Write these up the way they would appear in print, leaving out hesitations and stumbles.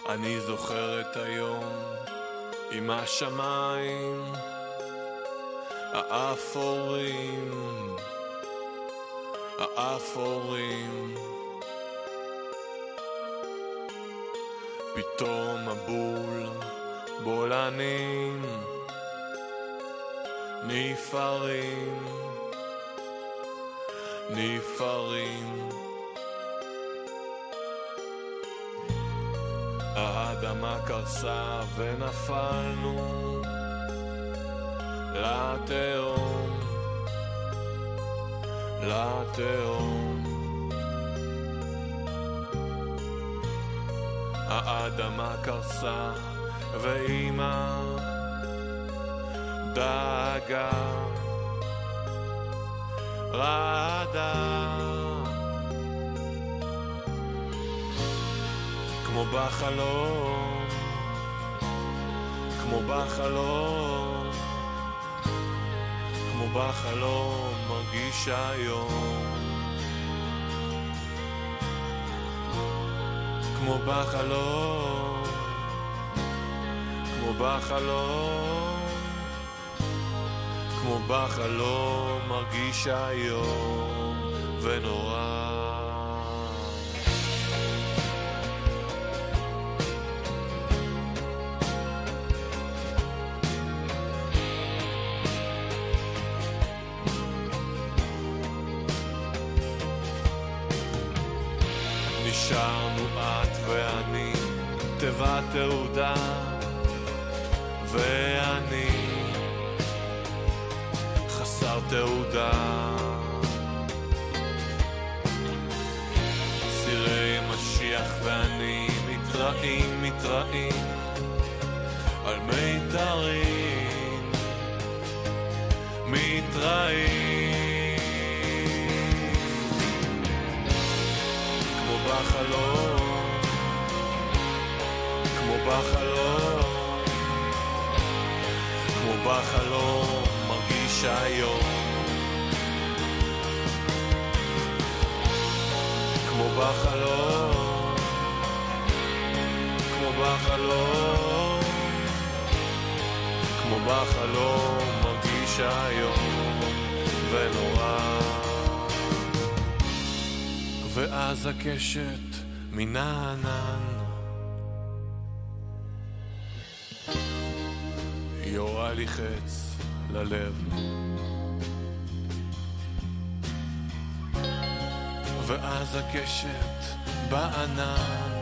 אני זוכר את היום עם השמיים האפורים, האפורים. פתאום בולענים נפערים, נפערים. האדמה קרסה ונפלנו לתהום, לתהום. האדמה קרסה ואמא דאגה רעדה, כמו בחלום, כמו בחלום, כמו בחלום מרגיש היום, כמו בחלום, כמו בחלום, כמו בחלום מרגיש היום ונורא. נשארנו את ואני, תיבת תעודה, ואני חסר תעודה. צירי משיח ואני מתראים, מתראים על מיתרים, מתראים כמו בחלום, כמו בחלום, כמו בחלום מרגיש היום, כמו בחלום, כמו בחלום, כמו בחלום מרגיש היום ונורא. ואז הקשת מן הענן יורה לי חץ ללב, ואז הקשת בענן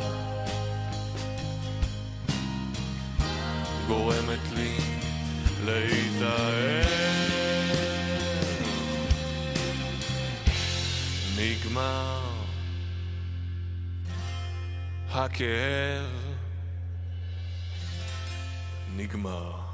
גורמת לי להתאהב. נגמר הכאב, נגמר.